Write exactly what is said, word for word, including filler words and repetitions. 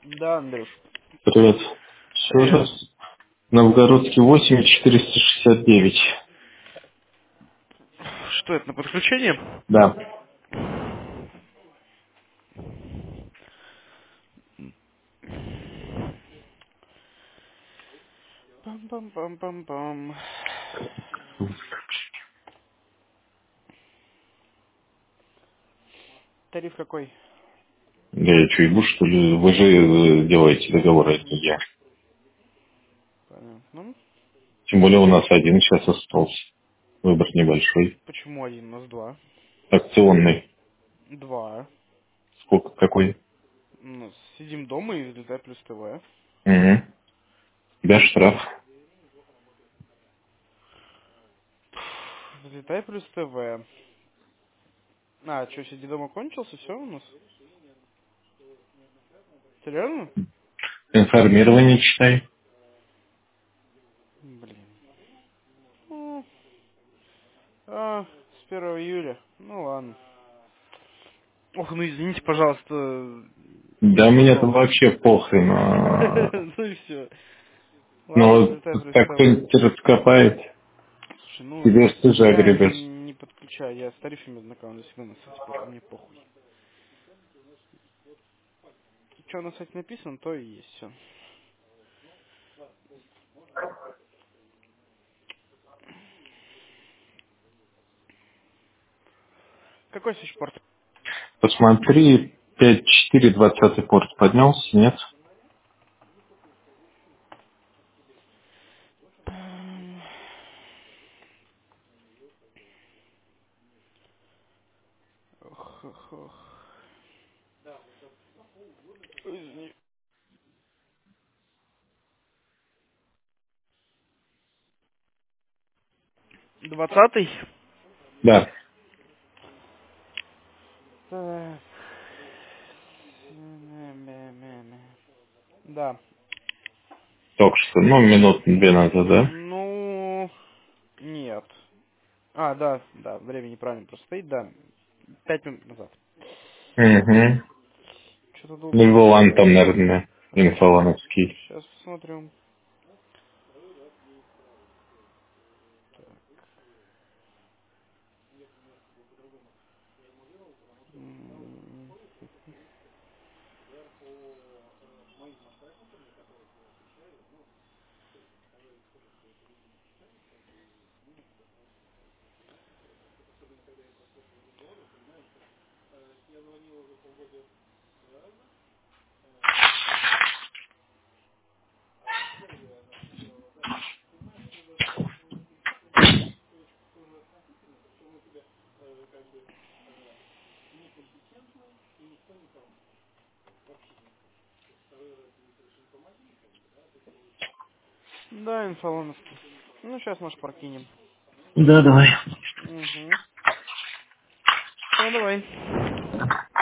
Да, Андрюш. Привет. Еще Привет. раз. Новгородский восемь четыреста шестьдесят девять. Что это, на подключение? Да. Пам-пам-пам-пам-пам. Тариф какой? Да я что, ебу, что ли? Вы же э, делаете договор, а не я. Понятно. Тем более у нас один сейчас остался. Выбор небольшой. Почему один? У нас два. Акционный. Два. Сколько? Какой? Ну, сидим дома и взлетай плюс ТВ. Угу. Да, штраф. Взлетай плюс ТВ. А, что, сиди дома кончился? Все у нас? Серьезно? Информирование читай. Блин. Ну, а, с первого июля. Ну ладно. Ох, ну извините, пожалуйста, не Да мне там подумал. вообще похрен. а, Ну и все. Ладно, Но взлетай плюс так ТВ. кто-нибудь раскопает, Слушай, ну, тебе ж тоже я огребешь. не подключаю, я с тарифами знакомлюсь всегда на сайте, поэтому мне похуй. Что на сайте написано, то и есть все. Какой свечпорт? Посмотри, пять четыре двадцатый порт поднялся, нет? Ох, ох, ох. Извини. Двадцатый? Да, Так. Мя-мя-мя-мя. Да. только что, ну, минут две назад, да? Ну, нет. А, да, да, время неправильно просто стоит, да. Пять минут назад. Угу. Что-то долго не Львован там, вижу. наверное, инфолановский. Сейчас посмотрю. М, Да, инфолоновский. Ну, сейчас, может, прокинем. Да, давай. Угу. Все, давай.